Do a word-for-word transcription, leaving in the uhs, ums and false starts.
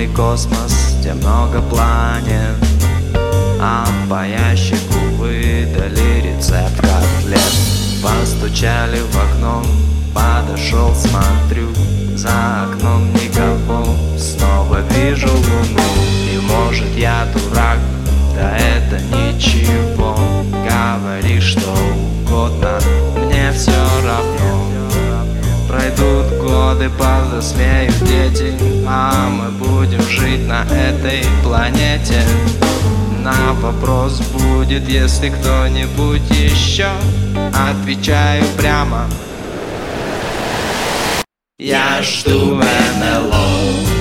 Полный космос, где много планет, а по ящику выдали рецепт котлет. Постучали в окно, подошел, смотрю, за окном никого, снова вижу луну. И может я дурак, да это ничего, говори что угодно, мне все равно. Пройдут годы, повзрослеют дети, а мы будем жить на этой планете. На вопрос будет, если кто-нибудь еще, отвечаю прямо: я жду эн эл о.